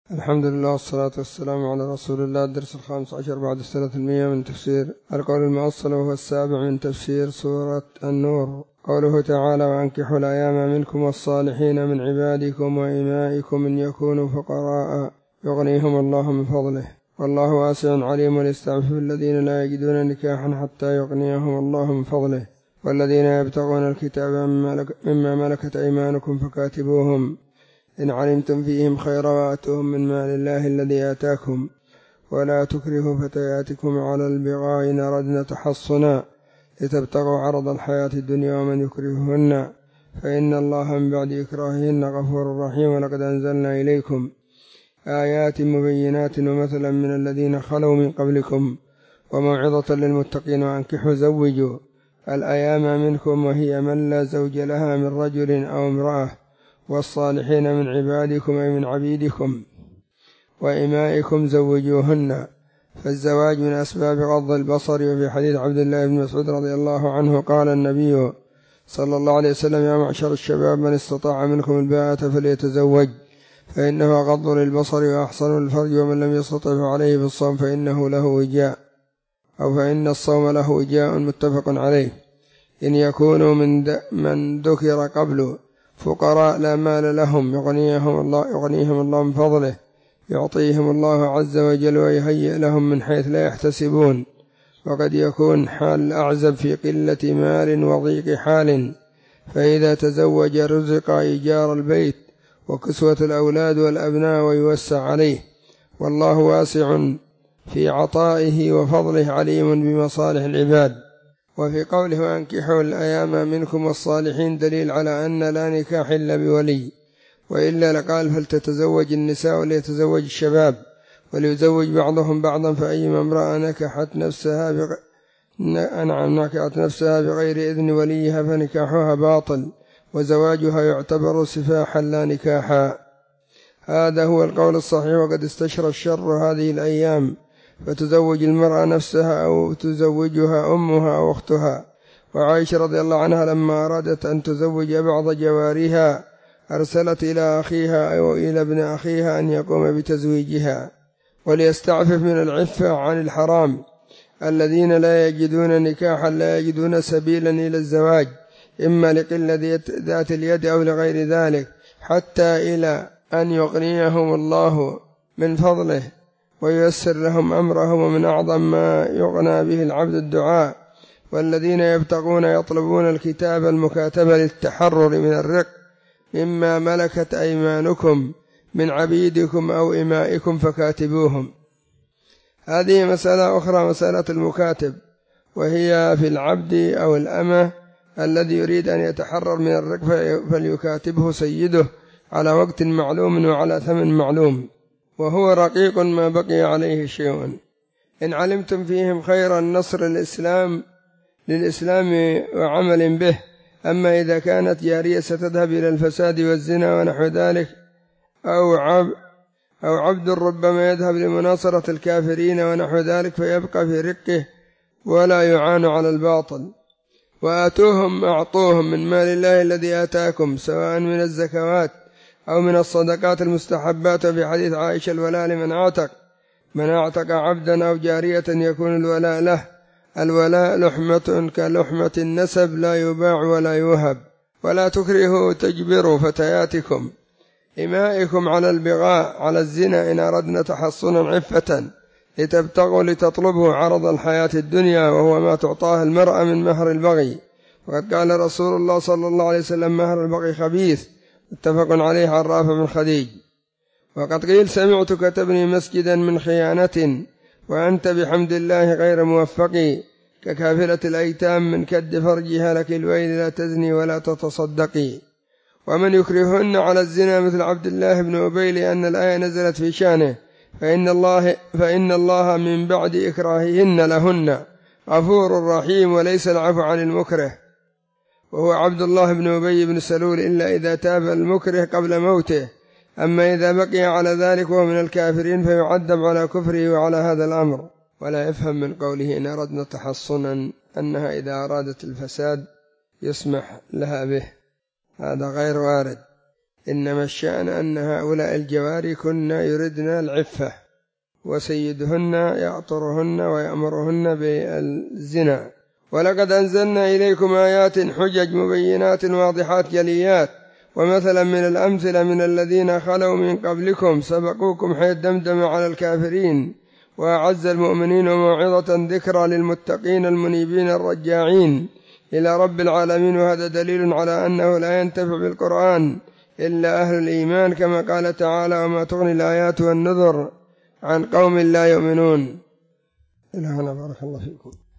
الحمد لله والصلاة والسلام على رسول الله. الدرس 15 بعد 300 من تفسير القول المؤصل، وهو السابع من تفسير سورة النور. قوله تعالى: وأنكحوا الأيام منكم والصالحين من عبادكم وإمائكم إن يكونوا فقراء يغنيهم الله من فضله والله واسع عليم، وليستعفف الذين لا يجدون نكاحا حتى يغنيهم الله من فضله، والذين يبتغون الكتاب مما ملكت أيمانكم فكاتبوهم إن علمتم فيهم خيرا وآتوهم من مال الله الذي آتاكم، ولا تكرهوا فتياتكم على البغاء إن أردنا تحصنا لتبتغوا عرض الحياة الدنيا، ومن يكرههن فإن الله من بعد إكراههن غفور رحيم. ولقد أنزلنا إليكم آيات مبينات ومثلا من الذين خلوا من قبلكم وموعظة للمتقين. وأنكحوا زوجوا الأيام منكم، وهي من لا زوج لها من رجل أو امرأة، والصالحين من عبادكم أي من عبيدكم وإمائكم زوجوهن. فالزواج من أسباب غض البصر. وفي حديث عبد الله بن مسعود رضي الله عنه قال النبي صلى الله عليه وسلم: يا معشر الشباب من استطاع منكم الباءة فليتزوج، فإنه غض للبصر وأحصن للفرج، ومن لم يستطع فعليه بالصوم فإنه له وجاء، أو فإن الصوم له وجاء، متفق عليه. إن يكونوا من ذكر قبل فقراء لا مال لهم يغنيهم الله من فضله، يعطيهم الله عز وجل ويهيئ لهم من حيث لا يحتسبون. وقد يكون حال الأعزب في قلة مال وضيق حال، فإذا تزوج رزق إيجار البيت وكسوة الأولاد والأبناء ويوسع عليه، والله واسع في عطائه وفضله عليم بمصالح العباد. وفي قوله: وأنكحوا الأيام منكم والصالحين دليل على أن لا نكاح إلا بولي، وإلا لقال: فلتتزوج النساء وليتزوج الشباب وليزوج بعضهم بعضا، فأيما امرأة نكحت نفسها بغير إذن وليها فنكاحها باطل، وزواجها يعتبر سفاحا لا نكاحا. هذا هو القول الصحيح. وقد استشرى الشر هذه الأيام، فتزوج المرأة نفسها أو تزوجها أمها أو أختها. وعائشة رضي الله عنها لما أرادت أن تزوج بعض جوارها أرسلت إلى أخيها أو إلى ابن أخيها أن يقوم بتزويجها، وليستعفف من العفة عن الحرام. الذين لا يجدون نكاحا لا يجدون سبيلا إلى الزواج، إما لقلة ذات اليد أو لغير ذلك، حتى إلى أن يغنيهم الله من فضله وييسر لهم أمرهم. ومن أعظم ما يغنى به العبد الدعاء. والذين يطلبون الكتاب المكاتبة للتحرر من الرق مما ملكت أيمانكم من عبيدكم أو إمائكم فكاتبوهم. هذه مسألة أخرى، مسألة المكاتب، وهي في العبد أو الأمة الذي يريد أن يتحرر من الرق فليكاتبه سيده على وقت معلوم وعلى ثمن معلوم، وهو رقيق ما بقي عليه شيء. إن علمتم فيهم خيرا نصر للإسلام وعمل به. أما إذا كانت جارية ستذهب إلى الفساد والزنا ونحو ذلك، أو عبد ربما يذهب لمناصرة الكافرين ونحو ذلك، فيبقى في رقه ولا يعان على الباطل. أعطوهم من مال الله الذي آتاكم، سواء من الزكوات أو من الصدقات المستحبات. وفي حديث عائشة: الولاء لمن أعتق عبدا أو جارية يكون الولاء له. الولاء لحمة كلحمة النسب، لا يباع ولا يوهب. ولا تكرهوا تجبروا فتياتكم إمائكم على البغاء على الزنا إن أردنا تحصنا عفة لتطلبوا عرض الحياة الدنيا، وهو ما تعطاه المرأة من مهر البغي. وقد قال رسول الله صلى الله عليه وسلم: مهر البغي خبيث، متفق عليه عن رافع بن خديج. وقد قيل: سمعتك تبني مسجدا من خيانة وأنت بحمد الله غير موفق، ككافلة الأيتام من كد فرجها لك الويل، لا تزني ولا تتصدقي. ومن يكرههن على الزنا مثل عبد الله بن أبي، لأن الآية نزلت في شانه: فإن الله من بعد إكراههن لهن غفور رحيم، وليس العفو عن المكره، وهو عبد الله بن أبي بن سلول، إلا إذا تاب المكره قبل موته. أما إذا بقي على ذلك وهو من الكافرين فيعذب على كفره وعلى هذا الأمر. ولا يفهم من قوله إن أردنا تحصنا أنها إذا أرادت الفساد يسمح لها به، هذا غير وارد. إنما الشأن أن هؤلاء الجواري كن يردن العفة، وسيدهن يعطرهن ويأمرهن بالزنا. ولقد أنزلنا إليكم آيات حجج مبينات واضحات جليات، ومثلا من الأمثلة من الذين خلوا من قبلكم سبقوكم حيث دمدم على الكافرين وأعز المؤمنين وموعظة ذكرى للمتقين المنيبين الرجاعين إلى رب العالمين. وهذا دليل على أنه لا ينتفع بالقرآن إلا أهل الإيمان، كما قال تعالى: وما تغني الآيات والنذر عن قوم لا يؤمنون. إلهنا بارك الله فيكم.